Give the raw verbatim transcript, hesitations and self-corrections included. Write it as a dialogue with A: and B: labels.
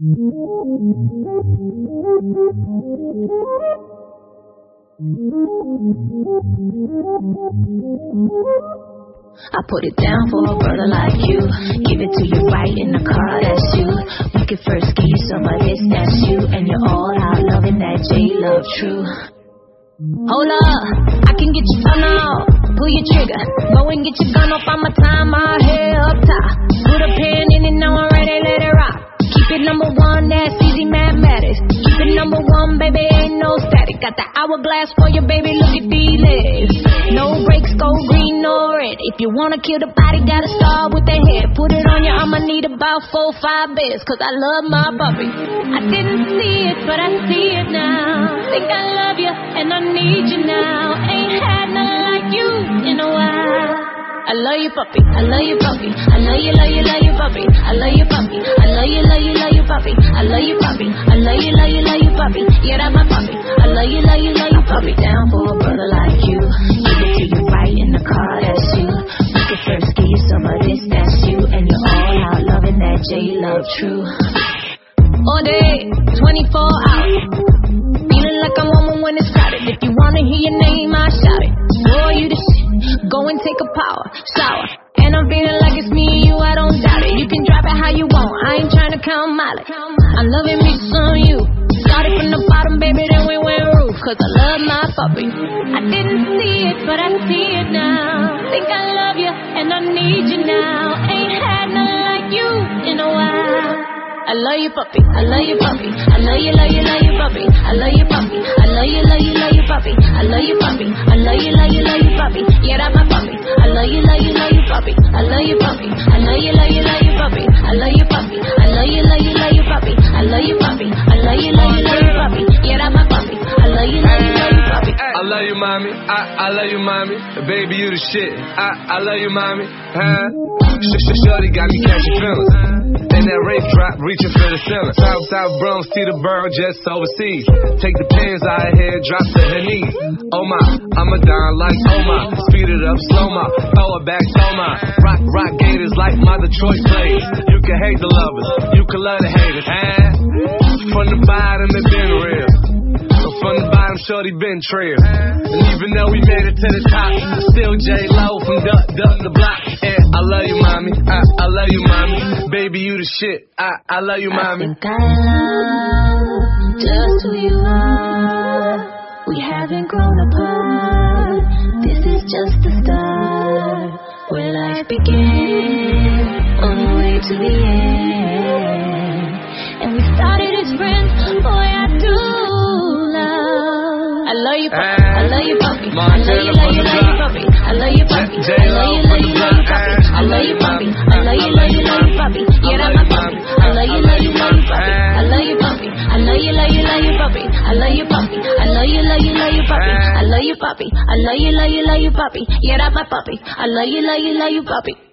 A: I put it down for a brother like you. Give it to you right in the car, that's you. We could first give you some of this, that's you. And you're all out loving that J-Love true. Hold up, I can get you done out. Pull your trigger, go and get your gun off. I'ma tie my hair up top. Put a pin in it, now I'm ready, let it rock. Keep it number one, that's easy mathematics. Keep it number one, baby, ain't no static. Got the hourglass for you, baby, look at these legs. No brakes, go green or red. If you wanna kill the body, gotta start with the head. Put it on you, I'ma need about four, five beds. Cause I love my puppy. I didn't see it, but I see it now. Think I love you, and I need you now. Ain't had nothing like you in a while. I love you, puppy. I love you, puppy. I love you, love you, love you, puppy. I love you, puppy. I love you, love you, love you, puppy. I love you, puppy. I love you, love you, love you, puppy. Yeah, that's my puppy. I love you, love you, love you, puppy. Down for a brother like you. Give it to you right in the car, that's you. We could first give you some of this, that's you. And you're all out loving that J-Love true. All day, twenty-four hours. Feeling like I'm home when it's crowded. If you wanna hear your name, I shout it. Boy, you the shit. Go and take a power shower. And I'm feeling like it's me and you, I don't doubt it. You can drop it how you want, I ain't trying to count mileage. I'm loving me some you. Started from the bottom, baby, then we went roof. Cause I love my puppy. I didn't see it, but I see it now. Think I love you, and I need you now. Ain't had nothing like you in a while. I love you, puppy. I love you, puppy. I love you, love you, love you, puppy. I love you, puppy. I love you, love you, love you, puppy. I love you, puppy. I love you, love you, love you, puppy. Yeah, that's my puppy. I love you, love you, love you, puppy. I love you, puppy. I love you, love you, love you, puppy. I love you, puppy. I love you, love you, love you, puppy. I love you, puppy. I love you, love you, love you, puppy. Yeah, that's my puppy. I love you, love you, love you, puppy.
B: I love you, mommy. I I love you, mommy. Baby, you the shit. I I love you, mommy. Huh? Shorty got me catching feelings. And that rape drop reaching for the ceiling. South South Bronx, see the borough just overseas. Take the pins out of here, drop to her knees. Oh my, I'm a dime like oh my. Speed it up, slow my, throw it back, slow my. Rock, rock gators like my Detroit plays. You can hate the lovers, you can love the haters. Huh? From the bottom, it been real. From the bottom, shorty been trail. And even though we made it to the top, still J-Lo from duck, duck the block. And I love you, mommy. I, I love you, mommy. Baby, you the shit. I, I love you, mommy.
A: I think I love just who you are. We haven't grown apart. This is just the start. Where life began, on the way to the end. And we started as friends. Boy, I do. I love you, puppy. I love you, puppy. I love you, love you, love you, puppy. I love you, puppy. I love you, love you, love you, puppy. I love you, puppy. I love you, love you, love you, puppy. Yeah, that's my puppy. I love you, love you, love you, puppy. I love you, puppy. I love you, love you, love you, puppy. I love you, puppy. I love you, love you, love you, puppy. I love you, puppy. I love you, love you, love you, puppy. Yeah, that's my puppy. I love you, love you, love you, puppy.